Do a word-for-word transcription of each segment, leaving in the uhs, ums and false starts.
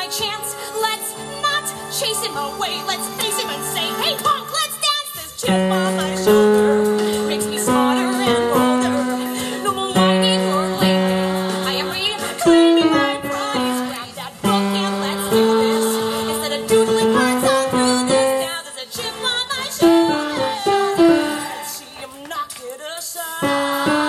chance. Let's not chase him away. Let's face him and say, hey, punk, let's dance. This chip on my shoulder makes me smarter and bolder. No more whining or lame. I am reclaiming my prize. Grab that book and let's do this. Instead of doodling words all through this. Now there's a chip on my shoulder. Let's see him knock it aside.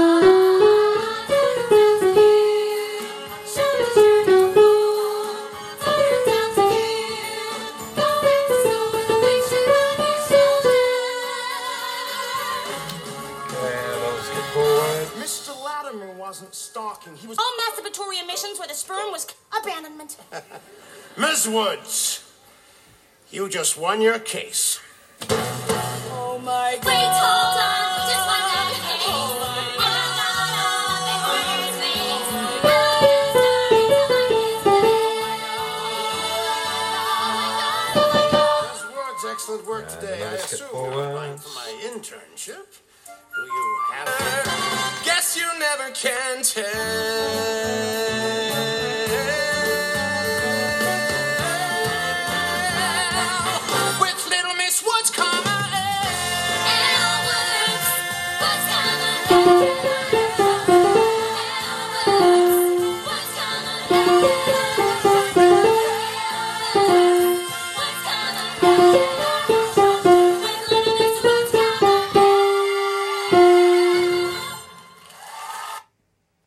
Mister Latimer wasn't stalking. He was... All masturbatory emissions where the sperm was abandonment. Miss Woods, you just won your case. Oh my God. Wait, hold on. Just one other Miss Woods, excellent work today. I assume you're applying for my internship. Do you have... Guess you never can tell.